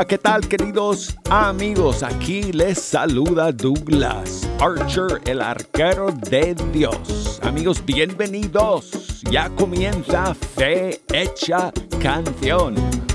Hola, ¿qué tal, queridos amigos? Aquí les saluda Douglas Archer, el arquero de Dios. Amigos, bienvenidos. Ya comienza Fe Hecha Canción.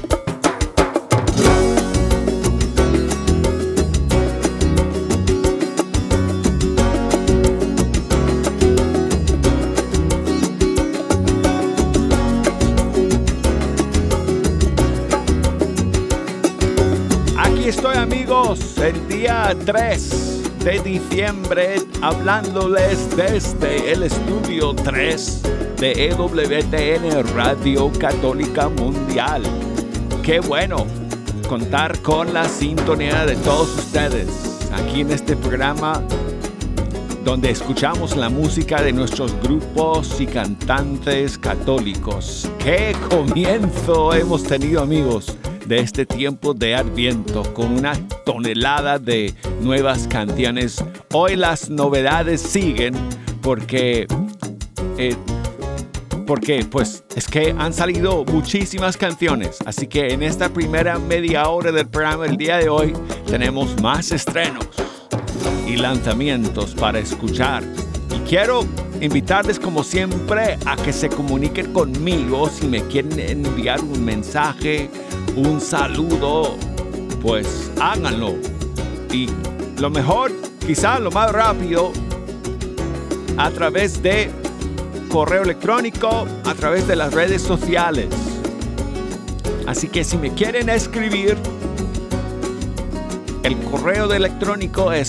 Estoy, amigos, el día 3 de diciembre hablándoles desde el estudio 3 de EWTN Radio Católica Mundial. Qué bueno contar con la sintonía de todos ustedes aquí en este programa donde escuchamos la música de nuestros grupos y cantantes católicos. ¡Qué comienzo hemos tenido, amigos, de este tiempo de Adviento, con una tonelada de nuevas canciones! Hoy las novedades siguen porque pues es que han salido muchísimas canciones, así que en esta primera media hora del programa el día de hoy tenemos más estrenos y lanzamientos para escuchar. Y quiero invitarles, como siempre, a que se comuniquen conmigo si me quieren enviar un mensaje, un saludo, pues háganlo. Y lo mejor, quizá lo más rápido, a través de correo electrónico, a través de las redes sociales. Así que si me quieren escribir, el correo electrónico es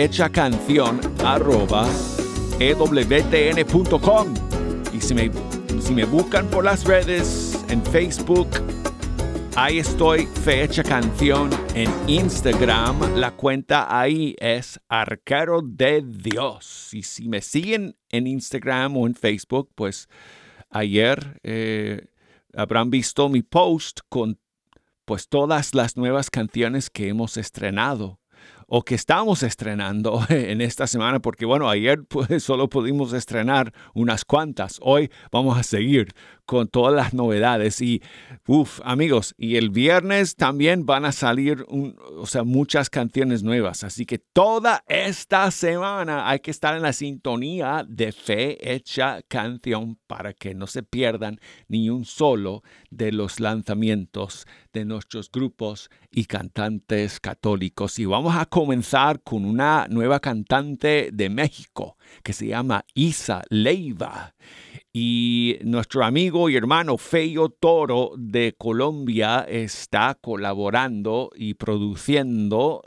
fehechacancion@ewtn.com. Y si me buscan por las redes, en Facebook, ahí estoy, Fe Hecha Canción. En Instagram, la cuenta ahí es Arquero de Dios. Y si me siguen en Instagram o en Facebook, pues ayer habrán visto mi post con pues todas las nuevas canciones que hemos estrenado o que estamos estrenando en esta semana, porque bueno, ayer pues solo pudimos estrenar unas cuantas. Hoy vamos a seguir con todas las novedades y amigos, y el viernes también van a salir muchas canciones nuevas, así que toda esta semana hay que estar en la sintonía de Fe Hecha Canción para que no se pierdan ni un solo de los lanzamientos de nuestros grupos y cantantes católicos. Y vamos a comenzar con una nueva cantante de México que se llama Isa Leiva. Y nuestro amigo y hermano Feyo Toro de Colombia está colaborando y produciendo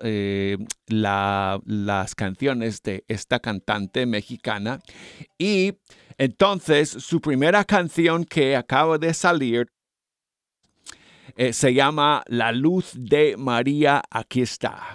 las canciones de esta cantante mexicana. Y entonces su primera canción que acaba de salir se llama La Luz de María, aquí está.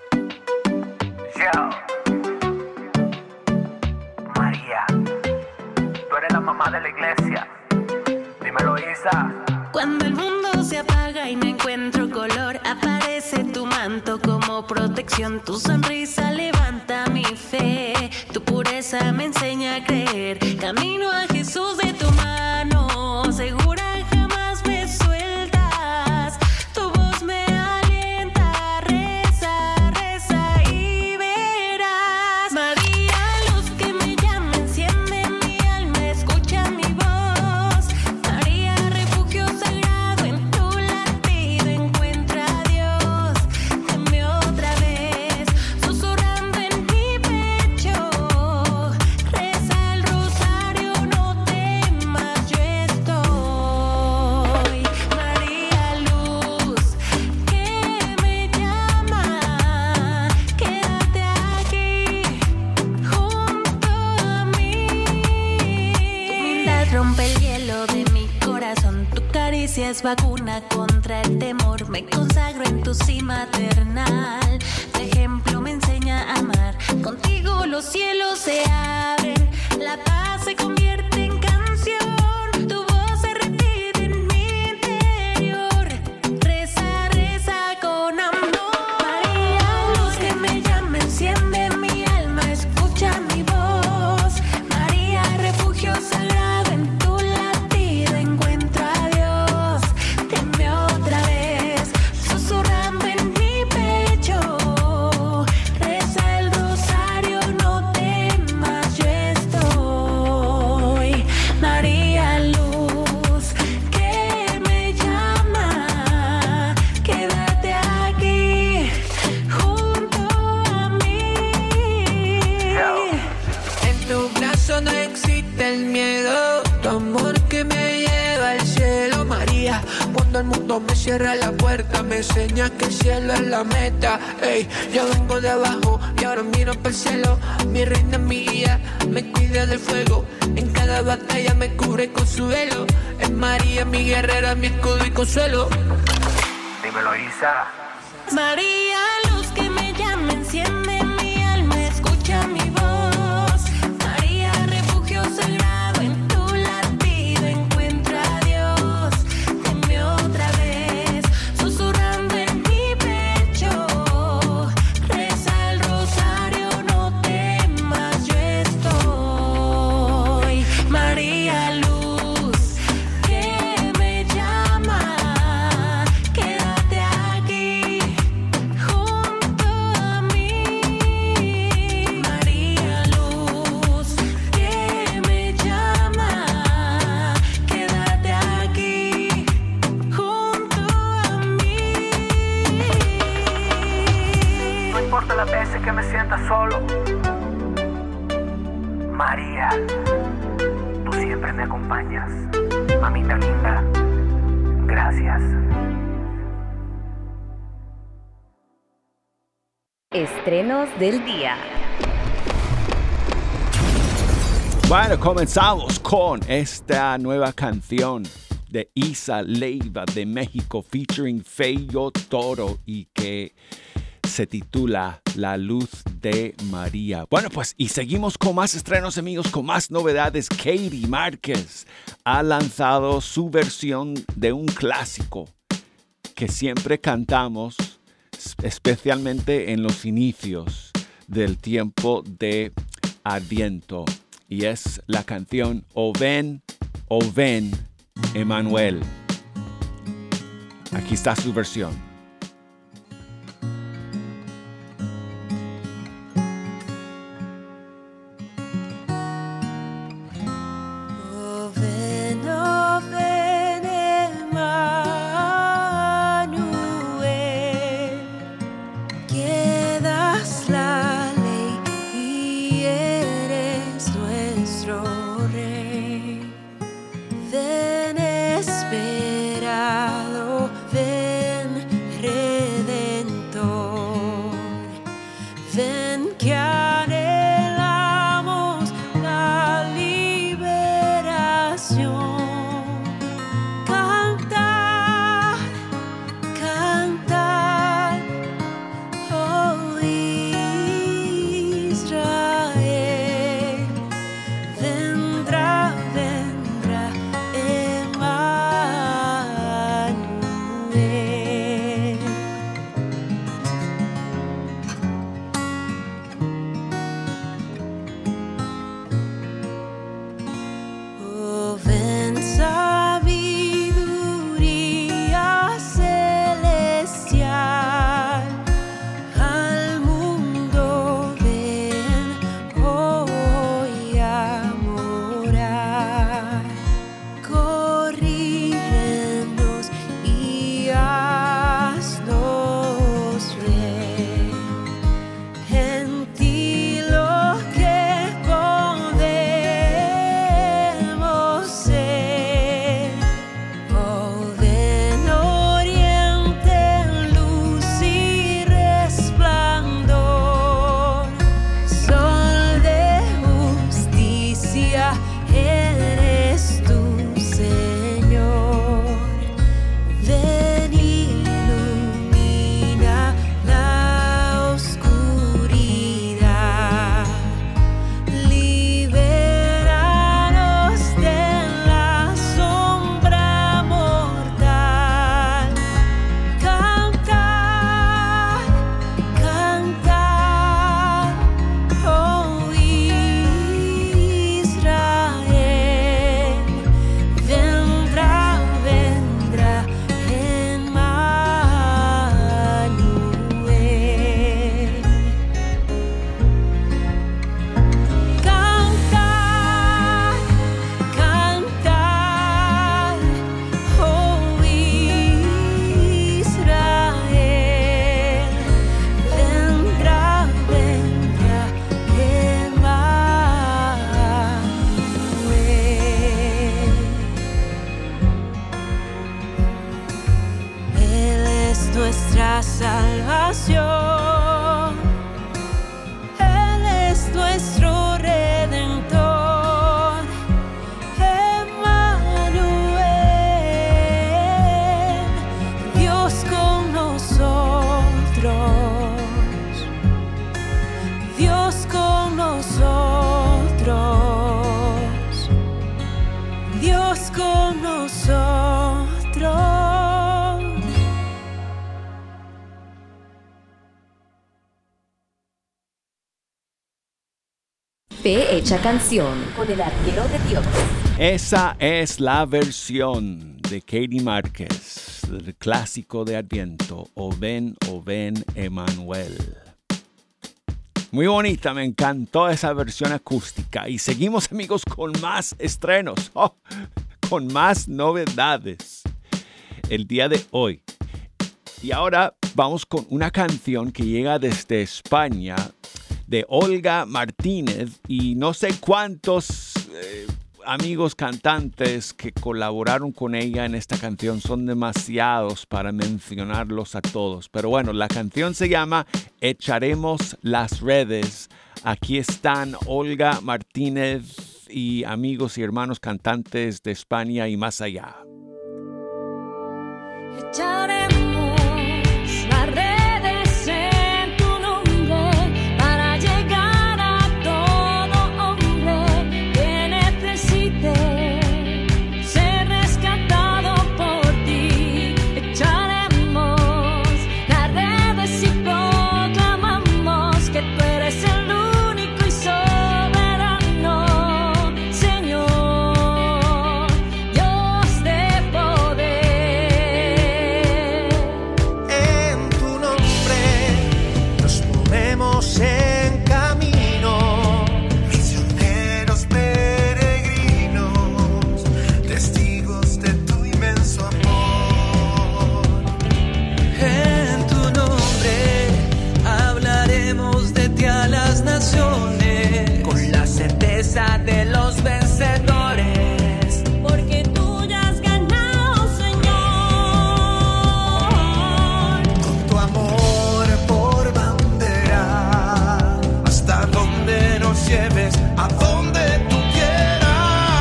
Mamá de la iglesia, dímelo, Isa. Cuando el mundo se apaga y no encuentro color, aparece tu manto como protección. Tu sonrisa levanta mi fe, tu pureza me enseña a creer. Camino a Jesús de tu mano, segura jamás me sueltas. Tu voz me alienta, reza, reza y verás. María, luz que me llama, enciende mi alma, escucha mi voz. María, refugio sagrado, en tu latido encuentro a Dios. Dame otra vez, susurrando en mi pecho. Reza el rosario, no temas, yo estoy. María, luz que me llama, quédate aquí junto a mí. Tu humildad rompe el hielo de mi corazón, tu caricia es vacuna contra el temor. Me consagro en tu sí maternal, tu ejemplo me enseña a amar. Contigo los cielos se abren, la paz se convierte en canción. Tu voz se repite en mi interior, reza, reza con amor. María, luz que me llama, enciende mi alma, escucha mi voz. María, refugio sagrado, en tu latido encuentro a Dios. Dime otra vez, susurrando amor que me lleva al cielo, María. Cuando el mundo me cierra la puerta, me enseñas que el cielo es la meta. Ey, yo vengo de abajo y ahora miro para el cielo. Mi reina, mi guía, me cuida del fuego. En cada batalla me cubre con su velo. Es María, mi guerrera, mi escudo y consuelo. Dímelo, Isa. María, luz que me llama, enciende mi alma, escucha mi voz. María, refugio sagrado, en tu latido encuentra a Dios. Dime otra vez, susurrando en mi pecho. Reza el rosario, no temas, yo estoy. María, luz que me llama, quédate aquí junto a mí. María, luz que me llama, quédate aquí junto a mí. No importa las veces que me sienta solo, María, tú siempre me acompañas. Mamita linda, gracias. Estrenos del día. Bueno, comenzamos con esta nueva canción de Isa Leiva de México featuring Feyo Toro y que se titula La Luz de María. Bueno, pues y seguimos con más estrenos, amigos, con más novedades. Katie Márquez ha lanzado su versión de un clásico que siempre cantamos, especialmente en los inicios del tiempo de Adviento. Y es la canción O ven, Emanuel. Aquí está su versión. Oh ven, Emmanuel, que das la ley y eres nuestro Rey. Ven esperado, ven la salvación. Él es nuestro Redentor, Emmanuel, Dios con nosotros, Dios con nosotros, Dios con nosotros. Fe Hecha Canción con el Arquero de Dios. Esa es la versión de Katie Márquez del clásico de Adviento, O ven, Emmanuel. Muy bonita, me encantó esa versión acústica. Y seguimos, amigos, con más estrenos, con más novedades el día de hoy. Y ahora vamos con una canción que llega desde España, de Olga Martínez, y no sé cuántos amigos cantantes que colaboraron con ella en esta canción. Son demasiados para mencionarlos a todos. Pero bueno, la canción se llama Echaremos las redes. Aquí están Olga Martínez y amigos y hermanos cantantes de España y más allá. Echaremos las redes en tu nombre para llegar a todo hombre que necesite ser rescatado por ti. Echaremos las redes y proclamamos que tú eres el único y soberano Señor, Dios de poder. En tu nombre nos movemos en camino, misioneros peregrinos, testigos de tu inmenso amor. En tu nombre hablaremos de ti a las naciones, con la certeza de los vencedores. Porque tú ya has ganado, Señor. Con tu amor por bandera, hasta donde nos lleves, a donde tú quieras.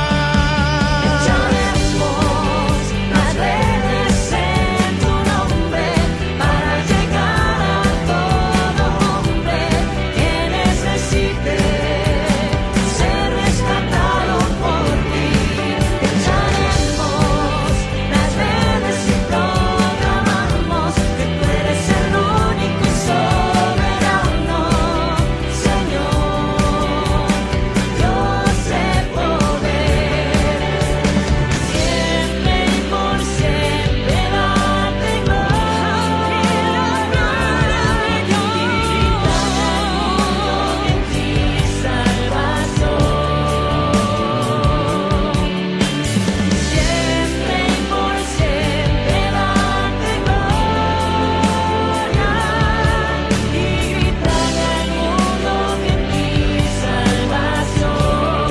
Echaremos las redes en tu nombre para llegar a todo hombre que necesite ser rescatado por ti. Echaremos las redes y proclamamos que tú eres el único y soberano Señor, Dios de poder. Siempre y por siempre darte gloria, y gritar al mundo en ti salvación. Siempre y por siempre darte gloria, y gritar al mundo en ti salvación.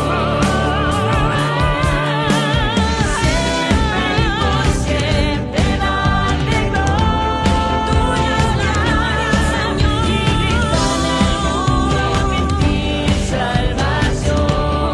Siempre y por siempre darte gloria, Señor, y gritar al mundo en ti salvación.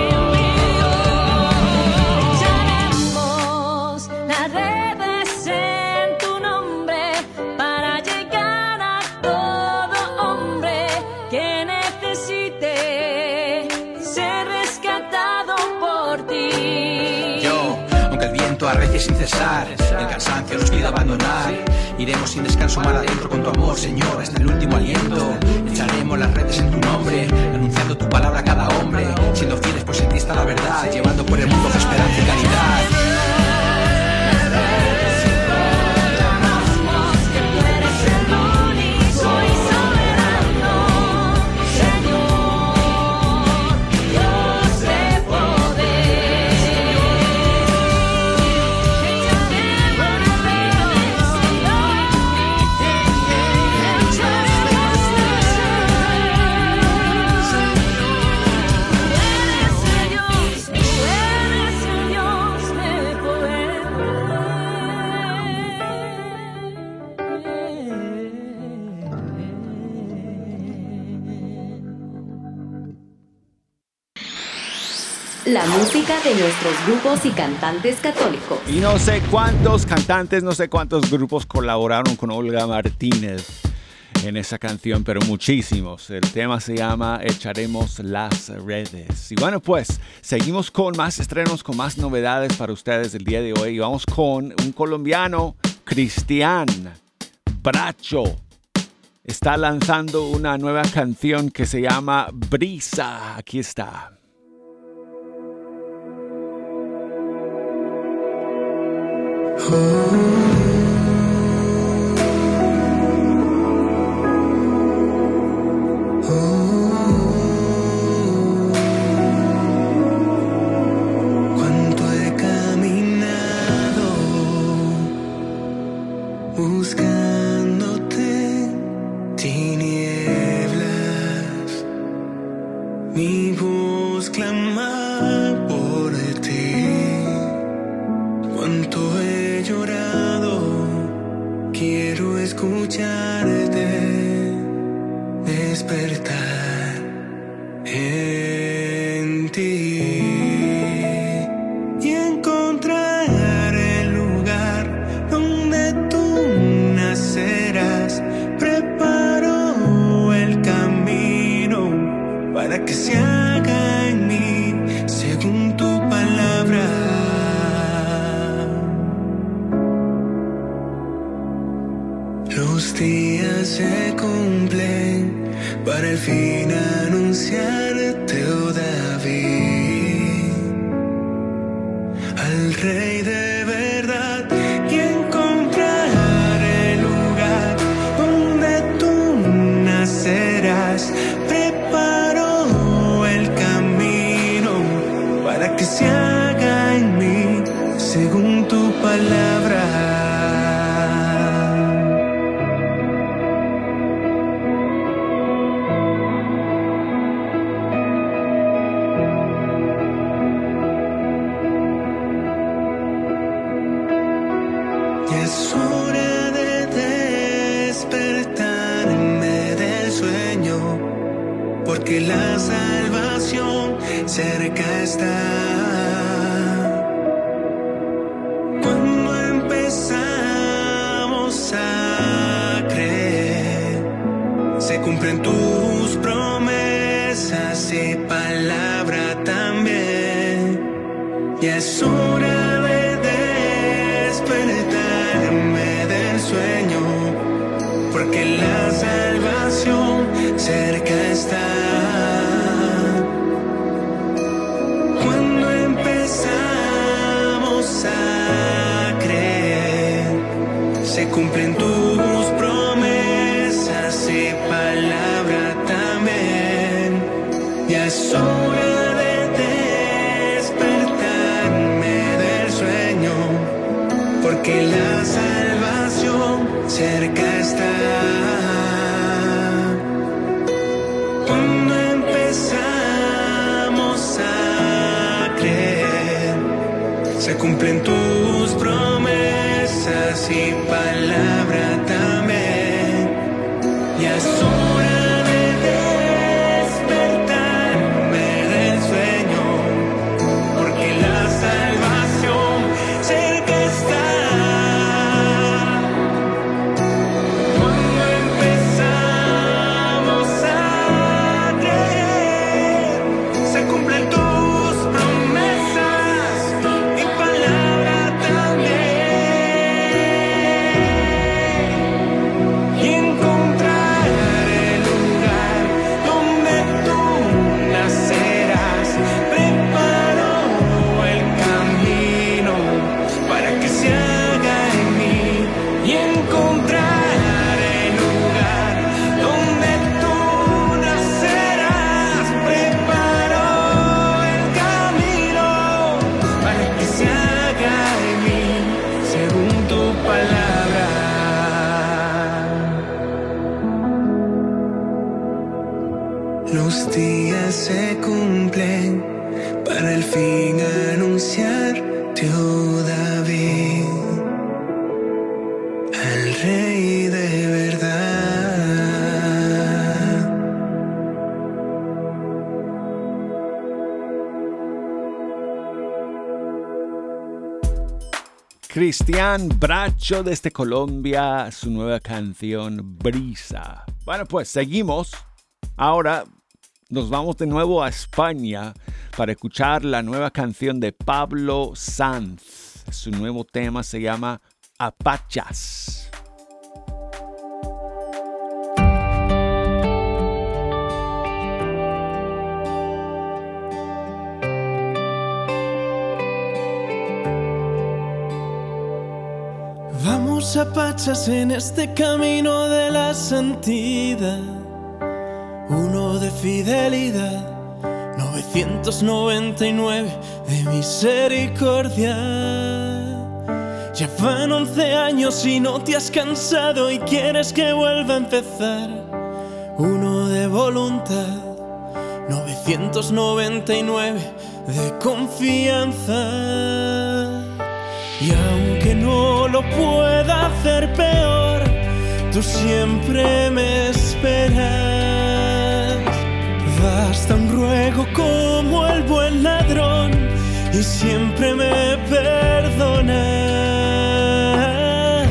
Echaremos las redes en tu nombre para llegar a todo hombre que necesite ser rescatado por ti. Yo, aunque el viento arrecie sin cesar, el cansancio nos pide abandonar, iremos sin descanso mar adentro con tu amor, Señor, hasta el último aliento. Echaremos las redes en tu nombre, anunciando tu palabra a cada hombre, siendo fieles pues en ti está la verdad, llevando por el mundo esperanza y caridad. Proclamamos que tú eres el único y soberano Señor, Dios de poder. Echaremos las redes, echaremos las redes. Tú eres el Dios, La música de nuestros grupos y cantantes católicos. Y no sé cuántos cantantes, no sé cuántos grupos colaboraron con Olga Martínez en esa canción, pero muchísimos. El tema se llama Echaremos las redes. Y bueno, pues seguimos con más estrenos, con más novedades para ustedes el día de hoy. Y vamos con un colombiano, Cristian Bracho. Está lanzando una nueva canción que se llama Brisa. Aquí está. Cuánto he caminado buscándote, tinieblas, mi voz clama por ti. Cuánto he llorado, quiero escucharte despertar en ti y encontrar el lugar donde tú nacerás. Preparo el camino para que se haga en mí según tu palabra. Los días se cumplen para el fin anunciarte, oh David, al Rey de verdad, y encontrar el lugar donde tú nacerás. Preparo el camino para que se haga en mí según tu palabra. Es hora de despertarme del sueño, porque la salvación cerca está. Cuando empezamos a creer, se cumplen tus promesas y palabra también. Ya es hora de despertarme del sueño, porque la salvación cerca está. Cuando empezamos a creer, se cumplen tus promesas y palabra también. Ya es hora de despertarme del sueño, porque la salvación cerca está. Cuando empezamos a creer, se cumplen tus promesas y palabra también. Ya es hora de despertarme del sueño, porque la salvación cerca está. Cuando empezamos a creer, se cumplen tus promesas y palabra también. Cristian Bracho desde Colombia, su nueva canción Brisa. Bueno, pues seguimos. Ahora nos vamos de nuevo a España para escuchar la nueva canción de Pablo Sanz. Su nuevo tema se llama Apachas. Vamos a pachas en este camino de la santidad, uno de fidelidad, 999 de misericordia. Ya van 11 años y no te has cansado y quieres que vuelva a empezar, uno de voluntad, 999 de confianza. Y aunque no lo pueda hacer peor, tú siempre me esperas. Basta un ruego como el buen ladrón y siempre me perdonas.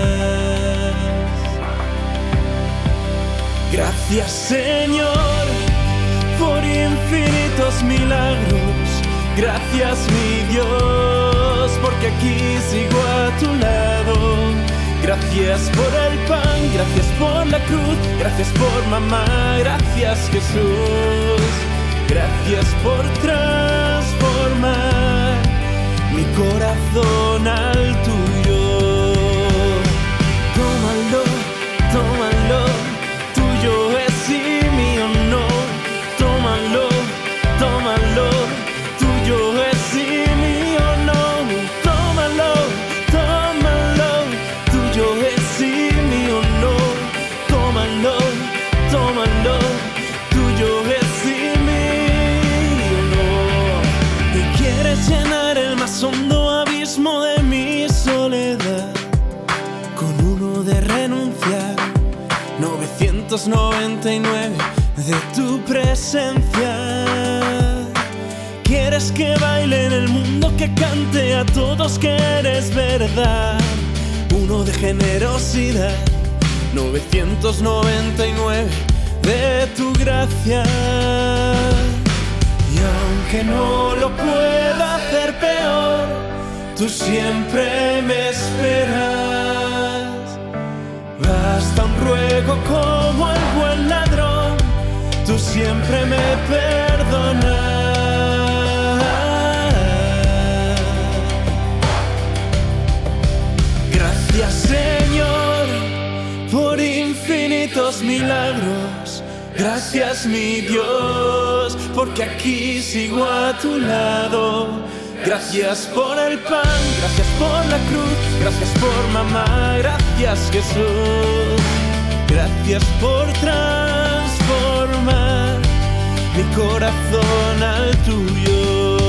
Gracias, Señor, por infinitos milagros. Gracias, mi Dios, porque aquí sigo a tu lado. Gracias por el pan, gracias por la cruz, gracias por mamá, gracias Jesús. Gracias por transformar mi corazón al tuyo. Tómalo, tómalo, tuyo es y mío no. Tómalo, tómalo, tuyo es y mío no. Tómalo, tómalo, tuyo es y mío no. Tómalo, tómalo, tuyo es y mío no. Y quieres llenar el más hondo abismo de mi soledad con uno de renunciar, 999 de tu presencia. Quieres que baile en el mundo, que cante a todos que eres verdad, uno de generosidad, 999 de tu gracia. Y aunque no lo pueda hacer peor, tú siempre me esperas. Basta un ruego como el buen ladrón, tú siempre me perdonas. Gracias, Señor, por infinitos milagros. Gracias, mi Dios, porque aquí sigo a tu lado. Gracias por el pan, gracias por la cruz, gracias por mamá, gracias Jesús. Gracias por transformar mi corazón al tuyo.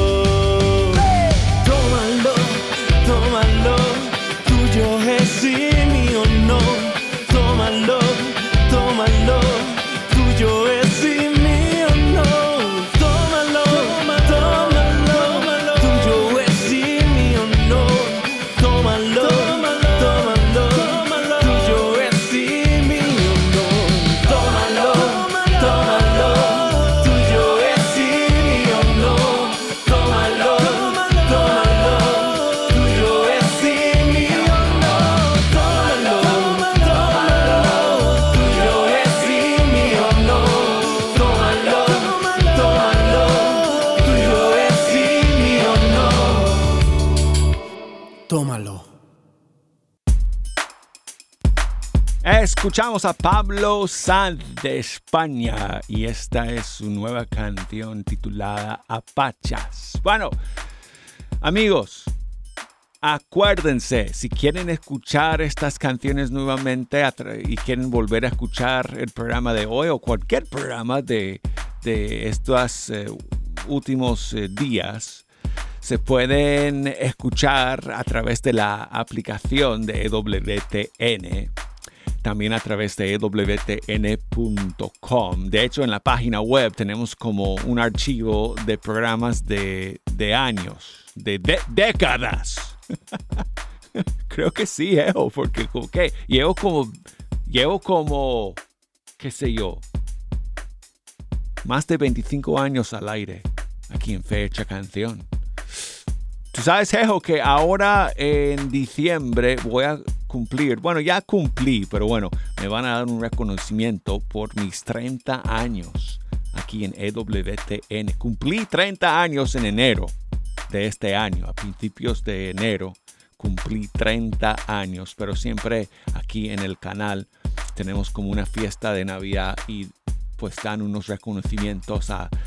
Tómalo, tómalo, tuyo es y mío no. Tómalo, tómalo, tuyo es y mío no. Tómalo, tómalo, tuyo es y mío no. Tómalo, tómalo, tuyo es y mío no. Tómalo, tómalo, tuyo es y mío no. Tómalo, tómalo, tuyo es y mío no. Tómalo, tómalo, tuyo es y mío no. Tómalo, tómalo, tuyo es y mío no. Tómalo. Escuchamos a Pablo Sanz de España y esta es su nueva canción titulada Apachas. Bueno, amigos, acuérdense, si quieren escuchar estas canciones nuevamente y quieren volver a escuchar el programa de hoy o cualquier programa de estos últimos días, se pueden escuchar a través de la aplicación de EWTN. También a través de ewtn.com. De hecho, en la página web tenemos como un archivo de programas de años, de décadas. Creo que sí, porque ¿qué? Llevo como, qué sé yo, más de 25 años al aire aquí en Fecha Canción. Tú sabes, Jejo, que ahora en diciembre voy a cumplir, bueno, ya cumplí, pero bueno, me van a dar un reconocimiento por mis 30 años aquí en EWTN. Cumplí 30 años en enero de este año, a principios de enero. Cumplí 30 años, pero siempre aquí en el canal tenemos como una fiesta de Navidad y pues dan unos reconocimientos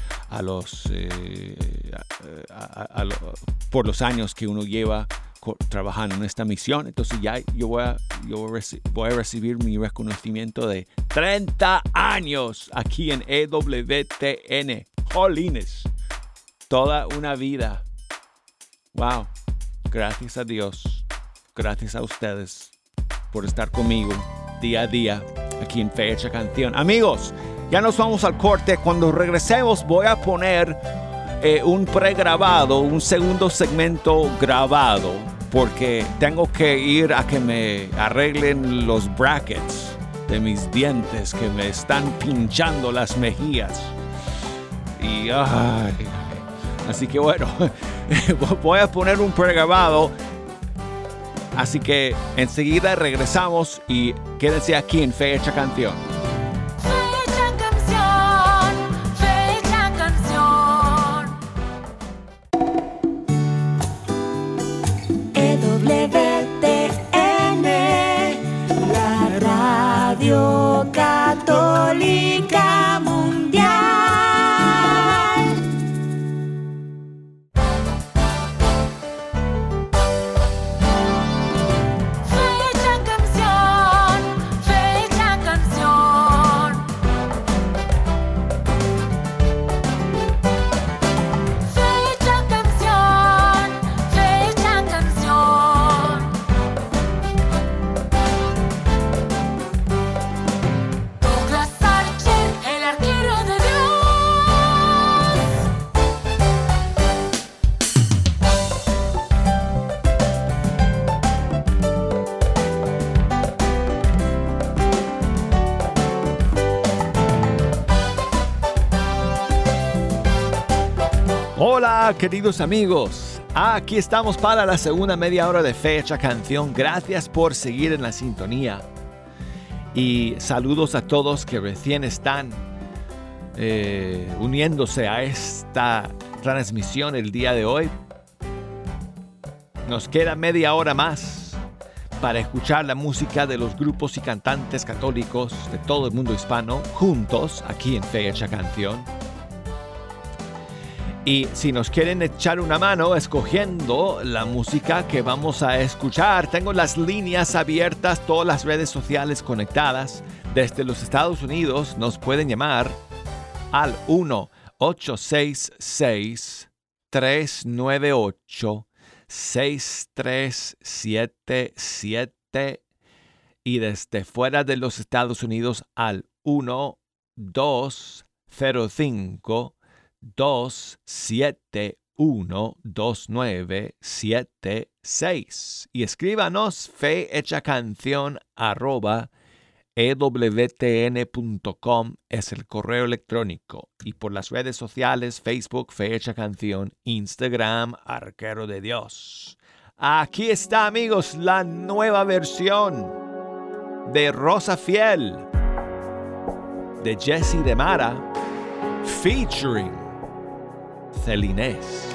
por los años que uno lleva trabajando en esta misión. Entonces ya yo voy a recibir mi reconocimiento de 30 años aquí en EWTN. Jolines, toda una vida. Wow, gracias a Dios, gracias a ustedes por estar conmigo día a día aquí en Fecha Canción. Amigos, ya nos vamos al corte. Cuando regresemos voy a poner un pregrabado, un segundo segmento grabado, porque tengo que ir a que me arreglen los brackets de mis dientes que me están pinchando las mejillas. Y así que bueno, voy a poner un pregrabado. Así que enseguida regresamos y quédense aquí en Fecha Canción. Fecha Canción, Fecha Canción. EWTN, la radio católica mundial. Fecha Canción, Fecha Canción. Fecha Canción, Fecha Canción. Douglas Archer, el arquero de Dios. Hola, queridos amigos. Aquí estamos para la segunda media hora de Fecha Canción. Gracias por seguir en la sintonía. Y saludos a todos que recién están uniéndose a esta transmisión el día de hoy. Nos queda media hora más para escuchar la música de los grupos y cantantes católicos de todo el mundo hispano juntos aquí en Fecha Canción. Y si nos quieren echar una mano escogiendo la música que vamos a escuchar, tengo las líneas abiertas, todas las redes sociales conectadas. Desde los Estados Unidos nos pueden llamar al 1-866-398-6377 y desde fuera de los Estados Unidos al 1-205-271-2976 y escríbanos fehechacanción@ewtn.com es el correo electrónico, y por las redes sociales Facebook Fehecha Canción, Instagram Arquero de Dios. Aquí está, amigos, la nueva versión de Rosa Fiel de Jesse de Mara featuring Celinés.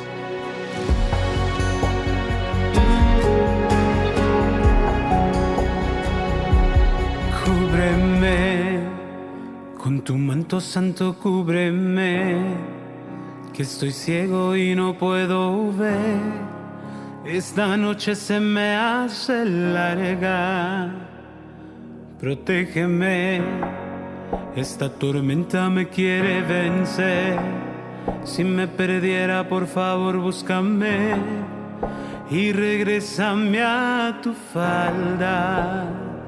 Cúbreme con tu manto santo, cúbreme, que estoy ciego y no puedo ver. Esta noche se me hace larga. Protégeme, esta tormenta me quiere vencer. Si me perdiera, por favor, búscame y regrésame a tu falda.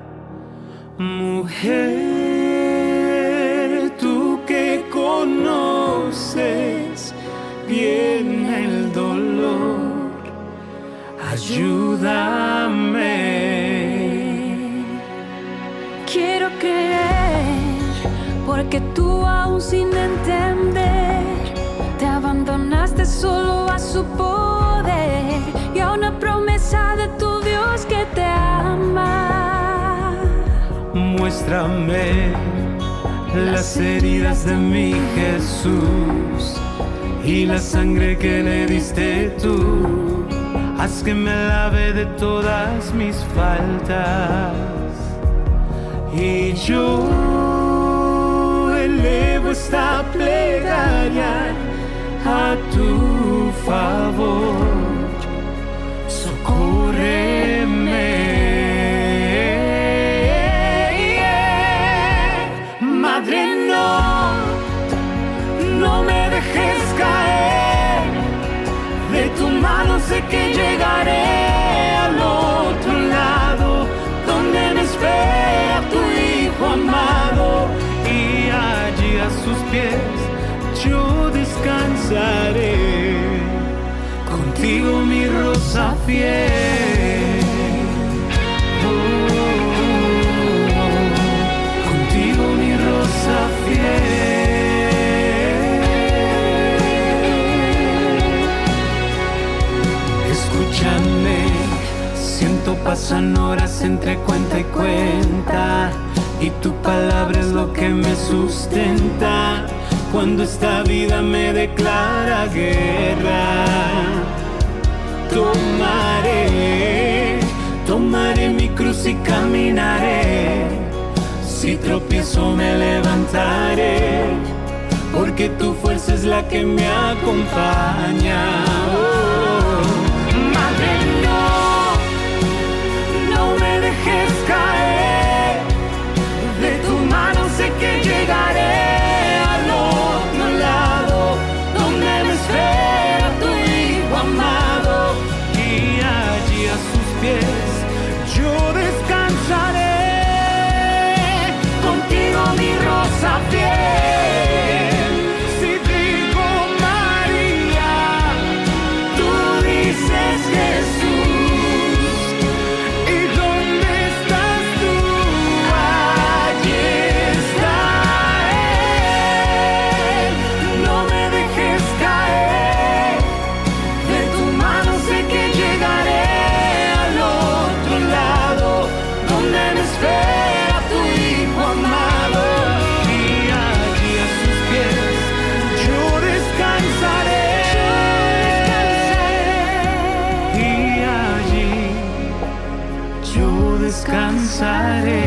Mujer, tú que conoces bien el dolor, ayúdame Quiero creer, porque tú aún sin entender te abandonaste solo a su poder y a una promesa de tu Dios que te ama. Muéstrame las heridas de mi Jesús y la sangre que le diste tú. Haz que me lave de todas mis faltas y yo elevo esta plegaria a tu favor. Socórreme. Madre, no me dejes caer. De tu mano sé que llegaré al otro lado, donde me espera tu Hijo amado. Y allí a sus pies yo descansaré. Contigo mi rosa fiel. Contigo mi rosa fiel. Escúchame, siento pasan horas entre cuenta y cuenta, y tu palabra es lo que me sustenta. Cuando esta vida me declara guerra, tomaré mi cruz y caminaré. Si tropiezo me levantaré, porque tu fuerza es la que me acompaña. Madre, no me dejes caer. De tu mano sé que llegaré al otro lado, donde me espera tu Hijo amado. Y allí a sus pies yo descansaré. Contigo mi rosa fiel. Si digo María, tú dices Jesús. ¿Y dónde estás tú? Allí está Él. No me dejes caer. De tu mano sé que llegaré al otro lado, donde me espera tu Hijo amado. Y allí a sus pies yo descansaré. Y allí yo descansaré.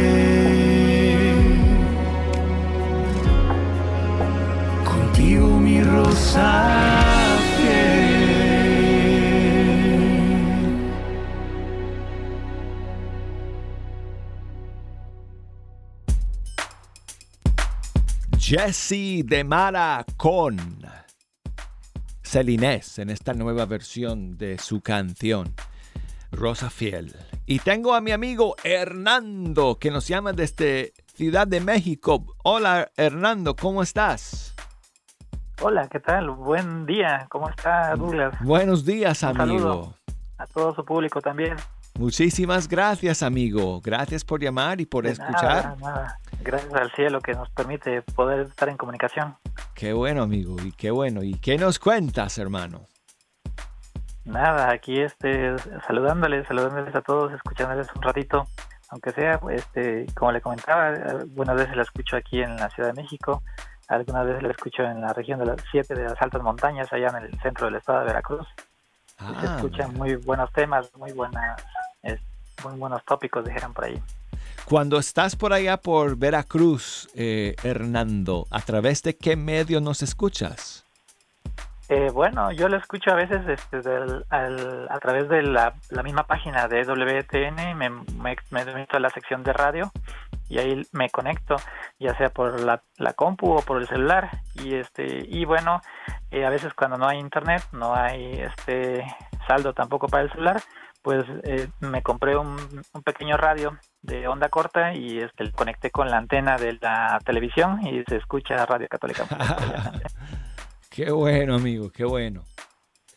Contigo mi rosa fiel. Jesse de Mara con Celinés en esta nueva versión de su canción Rosa Fiel. Y tengo a mi amigo Hernando que nos llama desde Ciudad de México. Hola Hernando, ¿cómo estás? Hola, ¿qué tal? Buen día, ¿cómo está Douglas? Buenos días, Un amigo. saludo a todo su público también. Muchísimas gracias, amigo. Gracias por llamar y por escuchar. Nada. Gracias al cielo que nos permite poder estar en comunicación. Qué bueno, amigo, y qué bueno. ¿Y qué nos cuentas, hermano? Nada, aquí saludándoles a todos, escuchándoles un ratito, aunque sea, como le comentaba, algunas veces la escucho aquí en la Ciudad de México, algunas veces la escucho en la región de las 7 de las altas montañas, allá en el centro del estado de Veracruz. Se escuchan muy buenos temas, muy buenos tópicos, dijeron por ahí. Cuando estás por allá por Veracruz, Hernando, ¿a través de qué medio nos escuchas? Bueno, yo lo escucho a veces a través de la misma página de WTN, me meto a la sección de radio y ahí me conecto, ya sea por la compu o por el celular, y bueno, a veces cuando no hay internet, no hay saldo tampoco para el celular, pues me compré un pequeño radio de onda corta y lo conecté con la antena de la televisión y se escucha Radio Católica. Qué bueno, amigo, qué bueno.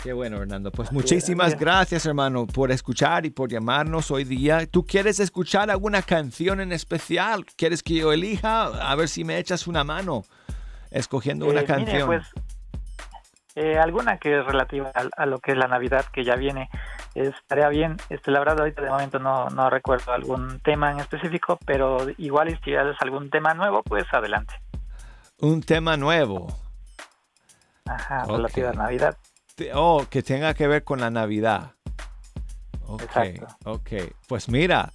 Qué bueno, Hernando. Pues muchísimas gracias, hermano, por escuchar y por llamarnos hoy día. ¿Tú quieres escuchar alguna canción en especial? ¿Quieres que yo elija? A ver si me echas una mano escogiendo una canción. Mire, pues, alguna que es relativa a lo que es la Navidad que ya viene. Estaría bien. La verdad, ahorita de momento no recuerdo algún tema en específico, pero igual si hay algún tema nuevo, pues adelante. Un tema nuevo. Ajá, relativo a Navidad. Que tenga que ver con la Navidad. Exacto. Ok. Pues mira,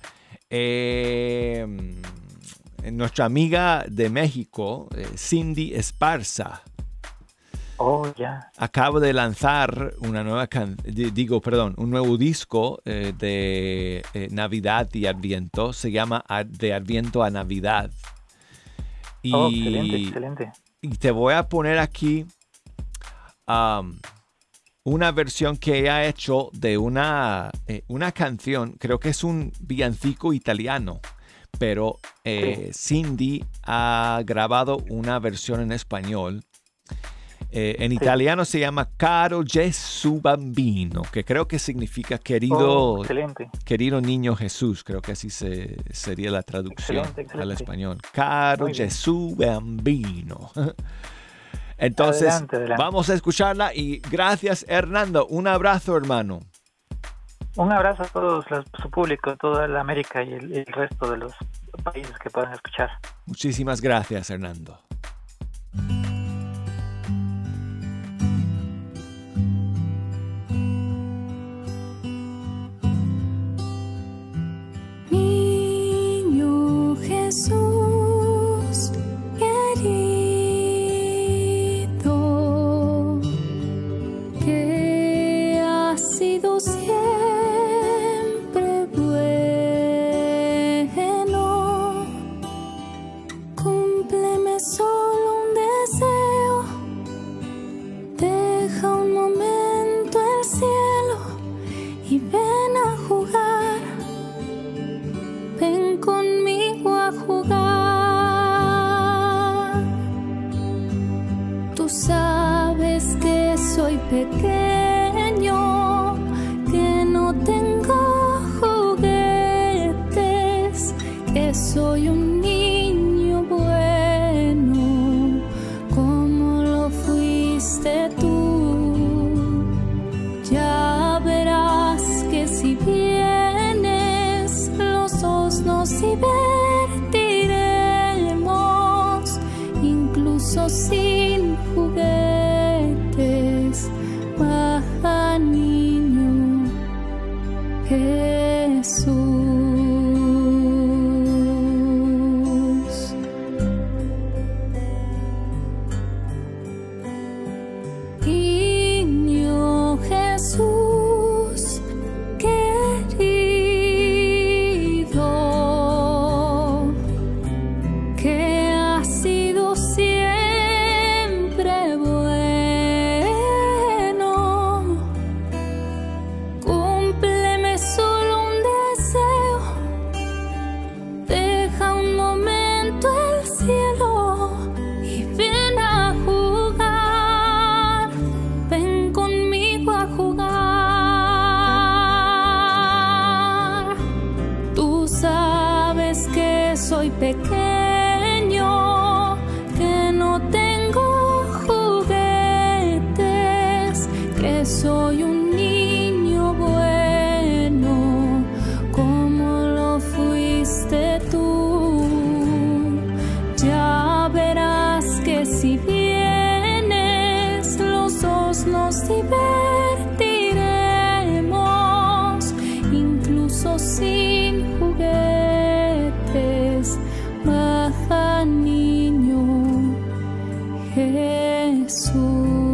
nuestra amiga de México, Cindy Esparza, acaba de lanzar un nuevo disco de Navidad y Adviento. Se llama De Adviento a Navidad. Excelente. Y te voy a poner aquí una versión que ella ha hecho de una canción, creo que es un villancico italiano, pero Cindy ha grabado una versión en español. En italiano se llama Caro Gesù Bambino, que creo que significa querido niño Jesús. Creo que así sería la traducción al español. Caro Gesù Bambino. Entonces, adelante. Vamos a escucharla y gracias, Hernando. Un abrazo, hermano. Un abrazo a todos su público, toda la América y el resto de los países que puedan escuchar. Muchísimas gracias, Hernando. Niño Jesús querido, que ha sido siempre bueno, cúmpleme solo un deseo, deja un momento el cielo y ven a jugar, ven conmigo a jugar. Tú sabes que soy pequeño, que no tengo juguetes, que soy un niño bueno, como lo fuiste tú. Ya verás que si vienes, los dos nos divertiremos, incluso sin juguetes. Baja, niño Jesús. Niño Jesús querido, que ha sido siempre bueno, cúmpleme solo un deseo, deja un momento el cielo y ven a jugar, ven conmigo a jugar. Tú sabes que soy pequeño, que no tengo juguetes, que soy un niño bueno, como lo fuiste tú. Ya verás que si vienes, los dos nos divertiremos, incluso sin juguetes. Baja, niño Jesús.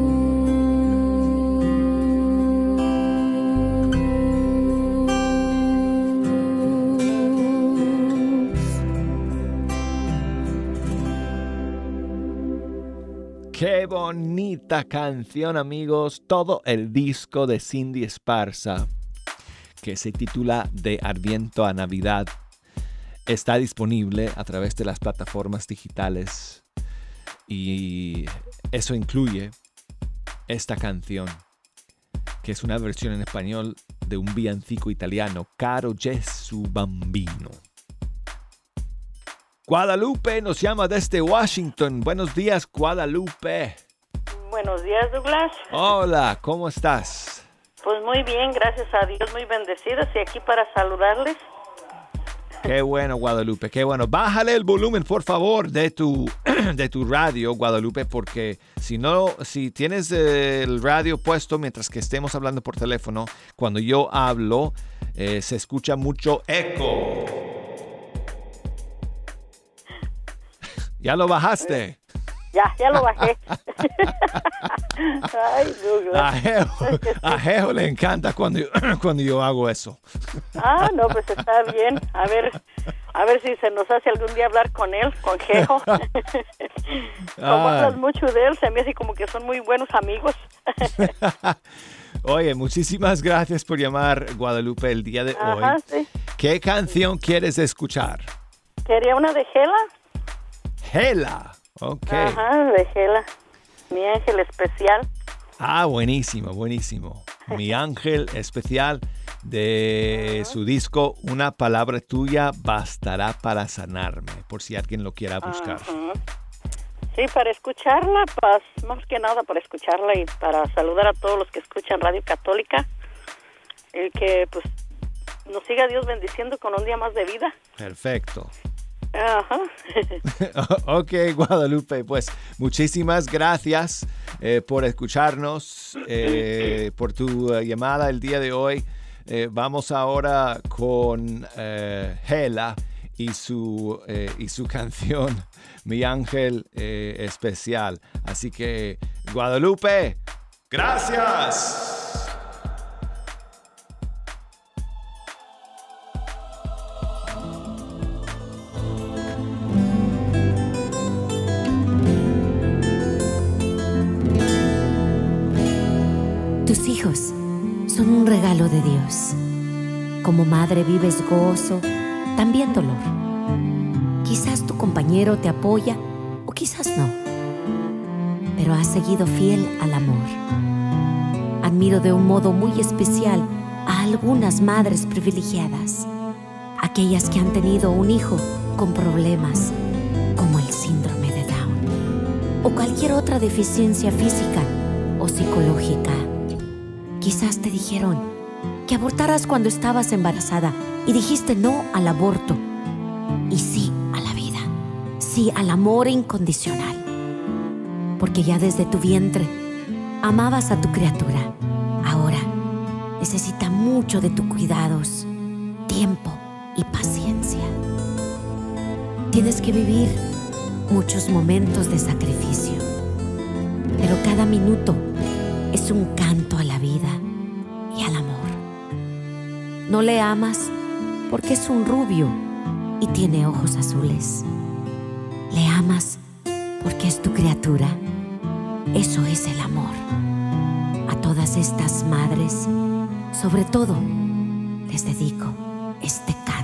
Qué bonita canción, amigos. Todo el disco de Cindy Esparza, que se titula De Adviento a Navidad, está disponible a través de las plataformas digitales. Y eso incluye esta canción, que es una versión en español de un villancico italiano, Caro Gesù Bambino. Guadalupe nos llama desde Washington. Buenos días, Guadalupe. Buenos días, Douglas. Hola, ¿cómo estás? Pues muy bien, gracias a Dios, muy bendecidos y aquí para saludarles. Qué bueno, Guadalupe, qué bueno. Bájale el volumen, por favor, de tu radio, Guadalupe, porque si tienes el radio puesto mientras que estemos hablando por teléfono, cuando yo hablo, se escucha mucho eco. ¿Ya lo bajaste? Ya lo bajé. Ay, Douglas. A Geo le encanta cuando yo hago eso. No, pues está bien. A ver si se nos hace algún día hablar con él, con Geo. Como hablas mucho de él, se me hace como que son muy buenos amigos. Oye, muchísimas gracias por llamar, Guadalupe, el día de hoy. Sí. ¿Qué canción quieres escuchar? Quería una de Gela. Gela. Ok. De Gela. Mi ángel especial. Buenísimo. Mi ángel especial de su disco Una palabra tuya bastará para sanarme, por si alguien lo quiera buscar. Sí, para escucharla, más que nada para escucharla y para saludar a todos los que escuchan Radio Católica. Y que pues nos siga Dios bendiciendo con un día más de vida. Perfecto. Ok, Guadalupe, pues muchísimas gracias por escucharnos, por tu llamada el día de hoy. Vamos ahora con Gela y su canción Mi Ángel Especial. Así que, Guadalupe, gracias. Tus hijos son un regalo de Dios. Como madre vives gozo, también dolor. Quizás tu compañero te apoya o quizás no, pero has seguido fiel al amor. Admiro de un modo muy especial a algunas madres privilegiadas, aquellas que han tenido un hijo con problemas como el síndrome de Down o cualquier otra deficiencia física o psicológica. Quizás te dijeron que abortaras cuando estabas embarazada y dijiste no al aborto y sí a la vida, sí al amor incondicional, porque ya desde tu vientre amabas a tu criatura. Ahora necesita mucho de tus cuidados, tiempo y paciencia. Tienes que vivir muchos momentos de sacrificio, pero cada minuto es un canto a la vida y al amor. No le amas porque es un rubio y tiene ojos azules. Le amas porque es tu criatura. Eso es el amor. A todas estas madres, sobre todo, les dedico este canto.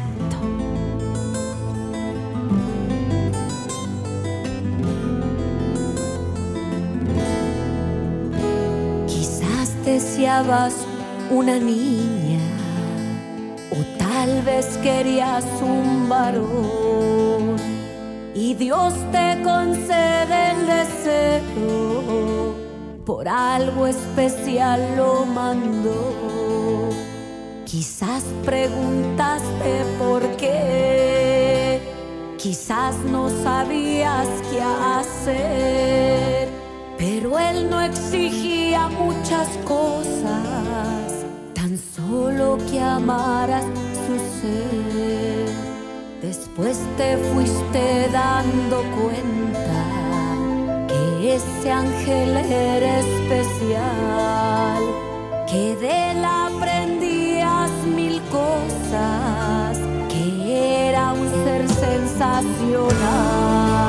Deseabas una niña o tal vez querías un varón y Dios te concede el deseo, por algo especial lo mandó. Quizás preguntaste por qué, quizás no sabías qué hacer, pero Él no exigía muchas cosas, tan solo que amaras su ser. Después te fuiste dando cuenta que ese ángel era especial, que de él aprendías mil cosas, que era un ser sensacional.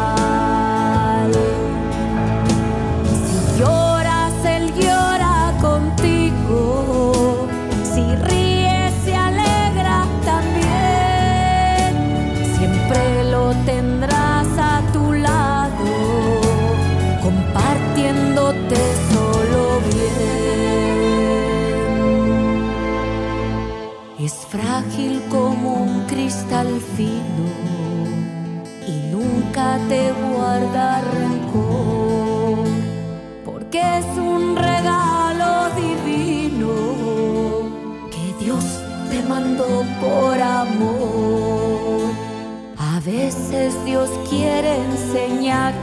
Lloras, Él llora contigo. Si ríes, se alegra también. Siempre lo tendrás a tu lado, compartiéndote solo bien. Es frágil como un cristal fino y nunca te guarda rencor, porque es un regalo divino que Dios te mandó por amor. A veces Dios quiere enseñarnos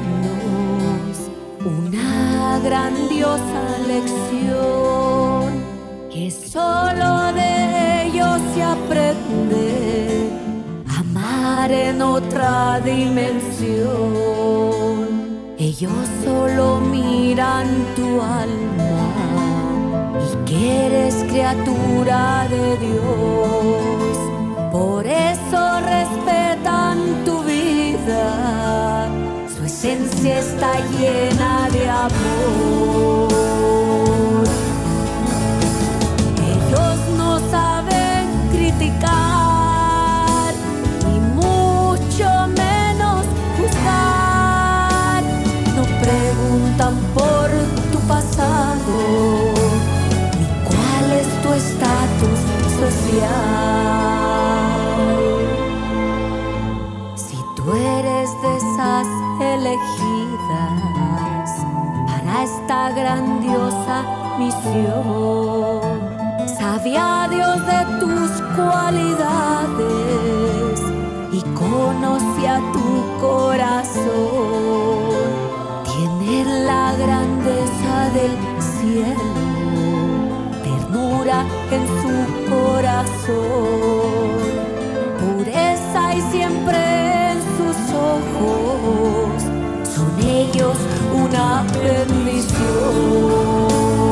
una grandiosa lección que solo de ellos se aprende a amar en otra dimensión. Ellos solo miran tu alma y que eres criatura de Dios. Por eso respetan tu vida, su esencia está llena de amor. Ellos no saben criticar y mucho menos juzgar. No preguntan por tu pasado ni cuál es tu estatus social. Si tú eres de esas elegidas para esta grandiosa misión, sabía Dios de tus cualidades y conocía tu corazón. Tiene la grandeza del cielo, ternura en su corazón, pureza y siempre en sus ojos, son ellos una bendición.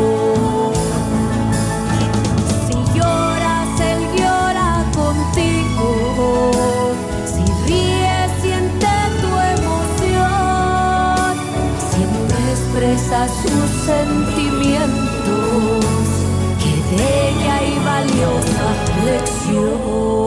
Si lloras, Él llora contigo. Si ríes, siente tu emoción. Siempre expresa sus sentimientos. Qué bella y valiosa lección.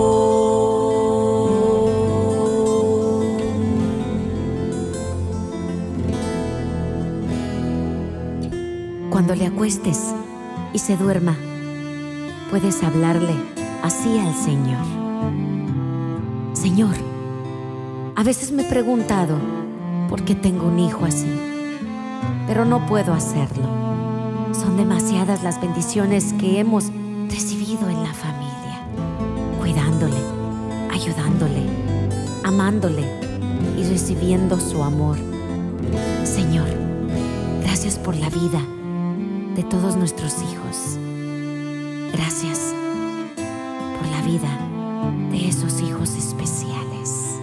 Cuando le acuestes y se duerma, puedes hablarle así al Señor. Señor, a veces me he preguntado por qué tengo un hijo así, pero no puedo hacerlo. Son demasiadas las bendiciones que hemos recibido en la familia, cuidándole, ayudándole, amándole y recibiendo su amor. Señor, gracias por la vida de todos nuestros hijos. Gracias por la vida de esos hijos especiales.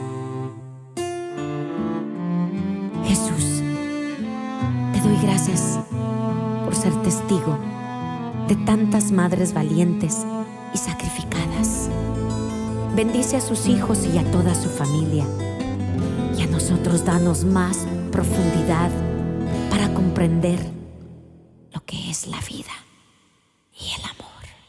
Jesús, te doy gracias por ser testigo de tantas madres valientes y sacrificadas. Bendice a sus hijos y a toda su familia, y a nosotros danos más profundidad para comprender lo que es la vida y el amor.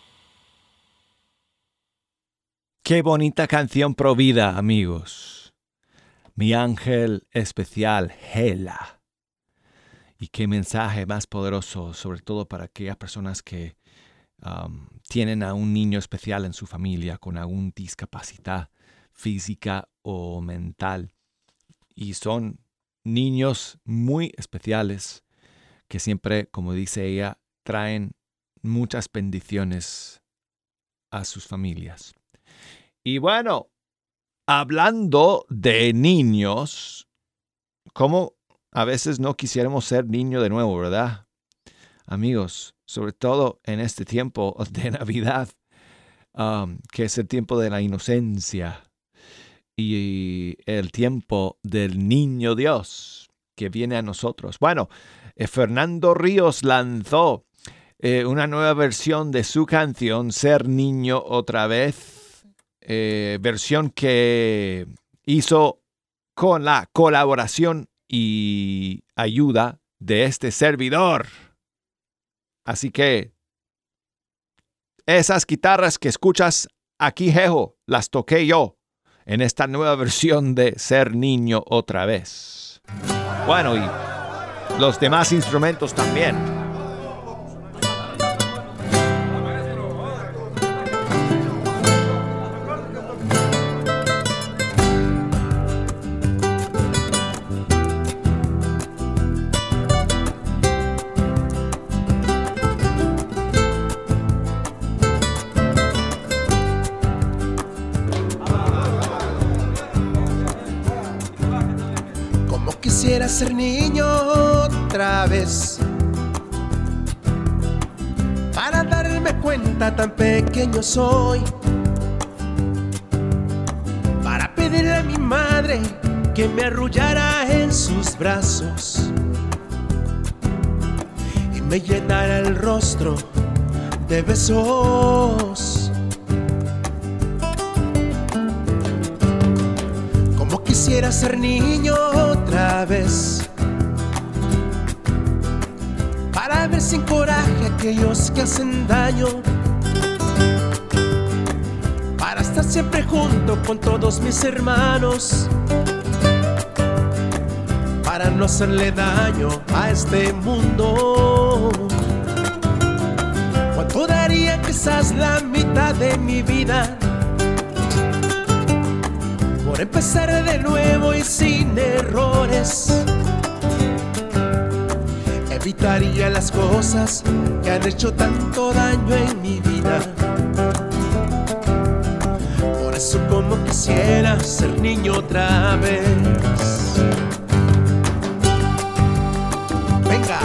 Qué bonita canción pro vida, amigos. Mi ángel especial, Hela. Y qué mensaje más poderoso, sobre todo para aquellas personas que tienen a un niño especial en su familia con alguna discapacidad física o mental. Y son niños muy especiales que siempre, como dice ella, traen muchas bendiciones a sus familias. Y bueno, hablando de niños, como a veces no quisiéramos ser niño de nuevo, ¿verdad? Amigos, sobre todo en este tiempo de Navidad, que es el tiempo de la inocencia y el tiempo del niño Dios que viene a nosotros. Bueno, Fernando Ríos lanzó una nueva versión de su canción Ser Niño Otra Vez, versión que hizo con la colaboración y ayuda de este servidor. Así que esas guitarras que escuchas aquí, Jejo, las toqué yo en esta nueva versión de Ser Niño Otra Vez. Bueno, y los demás instrumentos también. quisiera ser niño otra vez, para darme cuenta tan pequeño soy, para pedirle a mi madre que me arrullara en sus brazos y me llenara el rostro de besos. Como quisiera ser niño otra vez, para ver sin coraje a aquellos que hacen daño, para estar siempre junto con todos mis hermanos, para no hacerle daño a este mundo. ¿Cuánto daría quizás la mitad de mi vida por empezar de nuevo y sin errores? Evitaría las cosas que han hecho tanto daño en mi vida. Por eso como quisiera ser niño otra vez. Venga.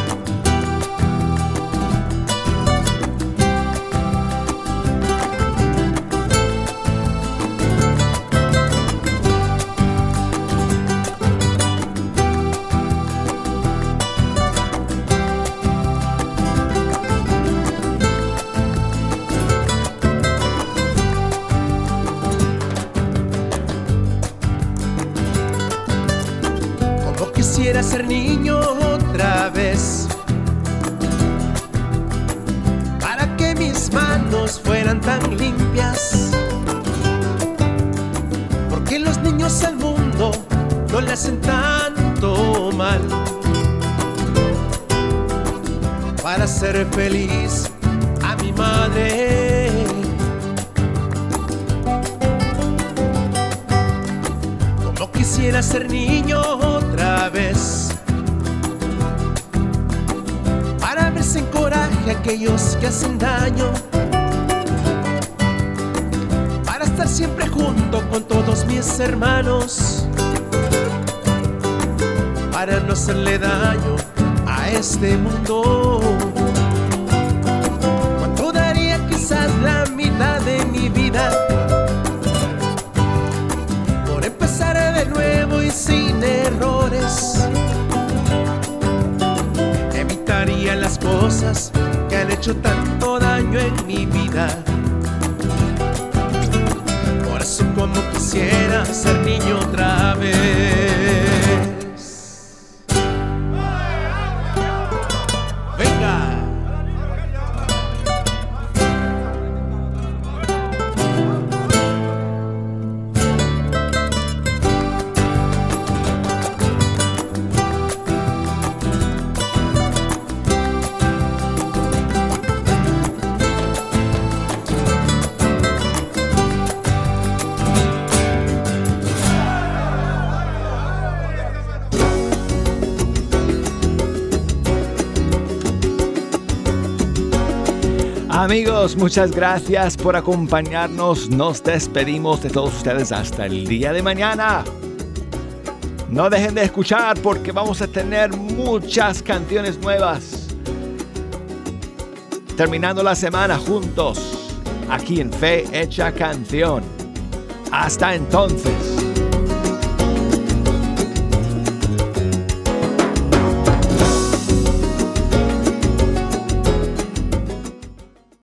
Quisiera ser niño otra vez, para que mis manos fueran tan limpias, porque los niños al mundo no le hacen tanto mal, para ser feliz a mi madre. Como quisiera ser niño otra vez, para ver sin coraje a aquellos que hacen daño, para estar siempre junto con todos mis hermanos, para no hacerle daño a este mundo. ¿Cuánto daría quizás la mitad de mi vida por empezar de nuevo y sin errores? Evitaría las cosas que han hecho tanto daño en mi vida. Por eso como quisiera ser niño otra vez. Venga. Amigos, muchas gracias por acompañarnos. Nos despedimos de todos ustedes hasta el día de mañana. No dejen de escuchar porque vamos a tener muchas canciones nuevas. Terminando la semana juntos, aquí en Fe Hecha Canción. Hasta entonces.